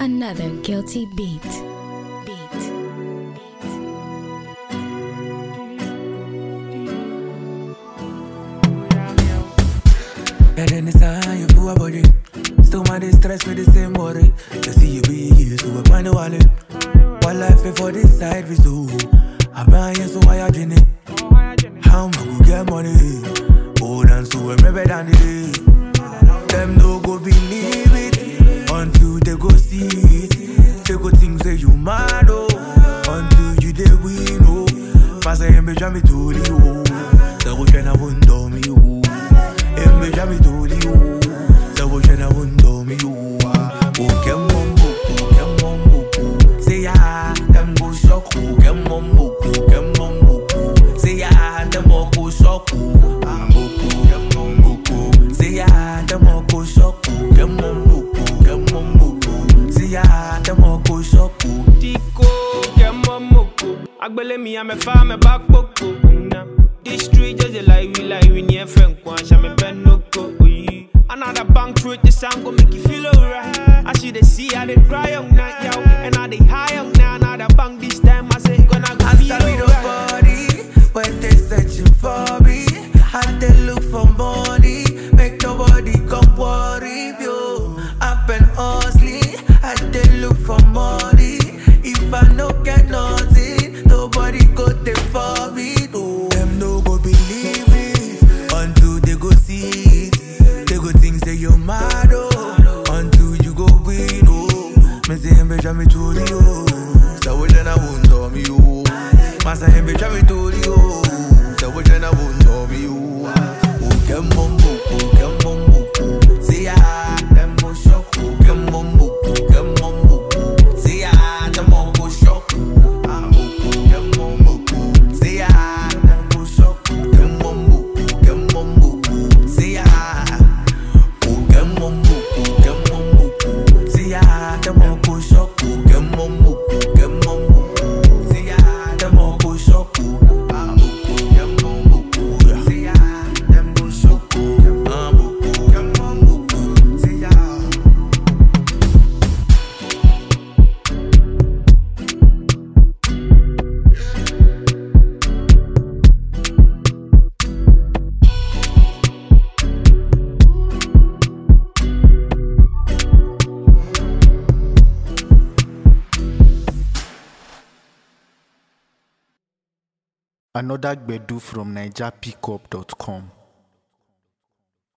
Another guilty beat. And then it's time you for a body. Still my distress with the same body. You see you be here, so I find the wallet. One life before this side we so. I buy you so why I drink it. How am I go get money? Oh, dance so remember than the day. Them no go believe it until they go see it. They go think say you mad oh, until you they win oh. Pass a hembe jam to the oh. The ocean I won't do me oh. Hembe jam to the oh. The ocean I won't do me oh. Oh kemombo, kemombo. Say ya, them go shock oh. Kemombo, kemombo. Say ya, them all go shock oh. Kemombo. Say ya, them all go shock oh. Kemombo, kemombo. Say ya, them all go shock oh. Tico, kemombo. Agbele mi ame fa me back boko. This street just we near friend kwansha me ben no go. Another bank truth, the sound go make you feel alright. I see they see how they cry on night, yo. And how they high on now, another bank this time. I say, gonna go feel alright. Body, when they searching for me, and they look for money, make nobody come worry you. Up and hustling, and they look for money. If I no get nothing, nobody go there for me. No. Them no go believe it until they go see it. They go think say you're mad oh, until you go win oh. Me say him be jam me to the oh, so we then I won't do me oh. Massa him be jam me to the oh, so we then I won't do me oh. Oh kemombo, kemombo. Say ya, them go shock oh. Kemombo, kemombo. Say ya, them all go shock oh. Kemombo. Say ya, them go shock oh. Kemombo, kemombo. Say ya. See ya, them all go shock. Kemombo, kemombo. See ya, them all go shock. Kemombo, see ya, them go shock. Kemombo, see ya. Another Gbedu from NigerPickup.com.